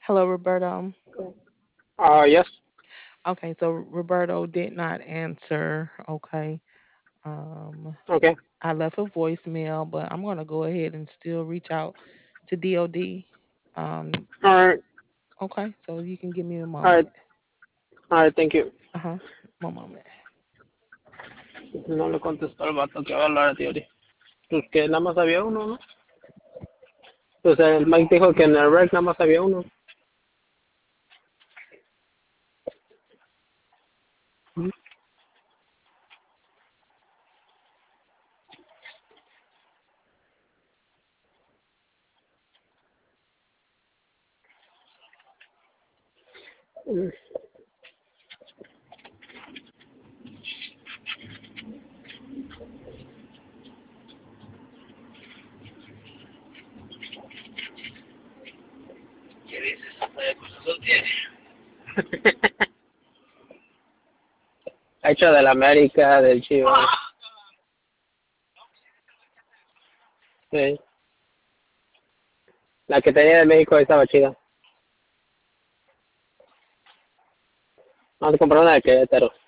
Hello, Roberto. Yes. Okay, so Roberto did not answer. Okay. Um, Okay. I left a voicemail, but I'm gonna go ahead and still reach out to DOD. Um, All right. okay, so you can give me a All moment. right. All right. Thank you. Uh-huh. One moment. No le contestó al vato que va a hablar a ti ahorita. Pues que nada más había uno, ¿no? Pues el Mike dijo que en el rec nada más había uno. ¿Qué dices? Pues eso tiene. Ha hecho del América, del Chivas. Sí. La que tenía de México estaba chida. Vamos a comprar una de Querétaro.